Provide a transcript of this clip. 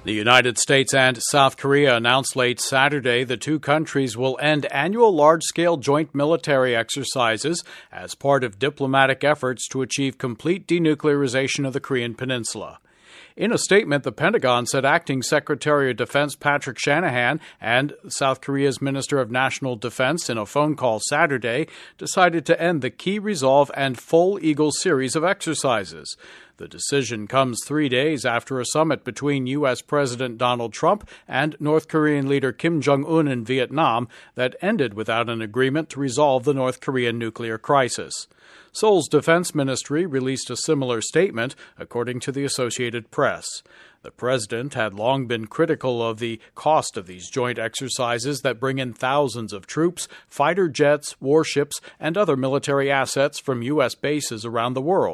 The United States and South Korea announced late Saturday the two countries will end annual large-scale joint military exercises as part of diplomatic efforts to achieve complete denuclearization of the Korean peninsula. In a statement, the Pentagon said Acting Secretary of Defense Patrick Shanahan and South Korea's Minister of National Defense, in a phone call Saturday, decided to end the Key Resolve and Full Eagle series of exercises. The decision comes 3 days after a summit between U.S. President Donald Trump and North Korean leader Kim Jong-un in Vietnam that ended without an agreement to resolve the North Korean nuclear crisis. Seoul's defense ministry released a similar statement, according to the Associated Press. The president had long been critical of the cost of these joint exercises that bring in thousands of troops, fighter jets, warships, and other military assets from U.S. bases around the world.